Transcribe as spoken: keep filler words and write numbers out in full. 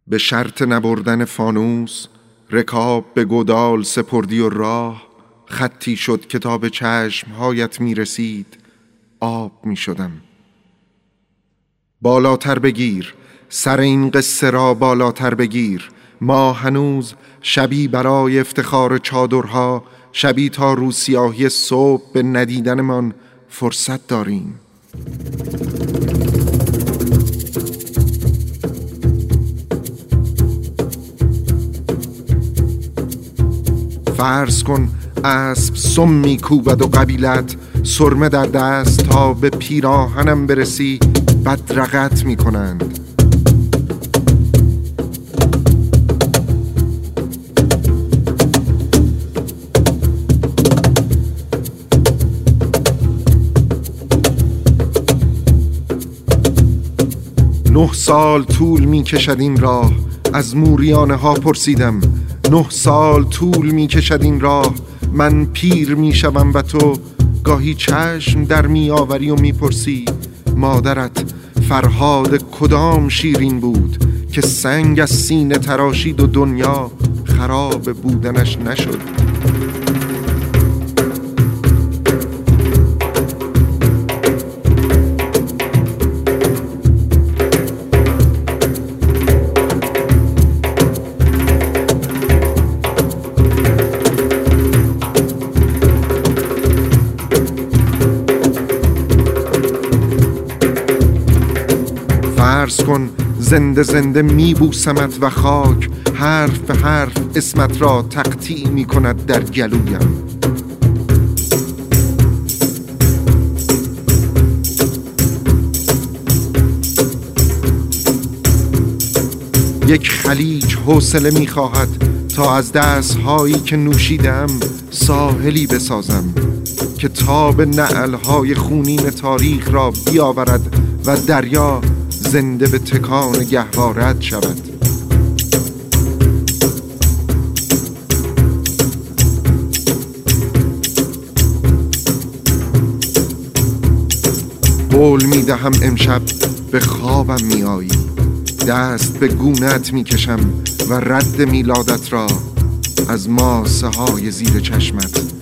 به شرط نبردن فانوس رکاب به گودال سپردی و راه، خطی شد کتاب چشمهایت می رسید، آب می شدم. بالاتر بگیر سر این قصه را، بالاتر بگیر. ما هنوز شبی برای افتخار چادرها، شبی تا روسیاهی صبح به ندیدنمان فرصت داریم. فرض کن اسب سم می کوبد و قبیلت سرمه در دست، تا به پیراهنم برسی بدرقت می کنند. نه سال طول می کشد این راه، از موریانه ها پرسیدم. نه سال طول می کشد این راه، من پیر می شوم و تو گاهی چشم در می آوری و می پرسی مادرت فرهاد کدام شیرین بود که سنگ از سینه تراشید و دنیا خراب بودنش نشد. فرض کن زنده زنده میبوسمت و خاک حرف به حرف اسمت را تقطیع می کند در گلویم. یک خلیج حوصله می خواهد تا از دست هایی که نوشیدم ساحلی بسازم که تاب نعلهای خونین تاریخ را بیاورد و دریا زنده به تکان گهوارت شود. قول می دهم امشب به خوابم می آیی، دست به گونت می کشم و رد میلادت را از ماسه های زیر چشمت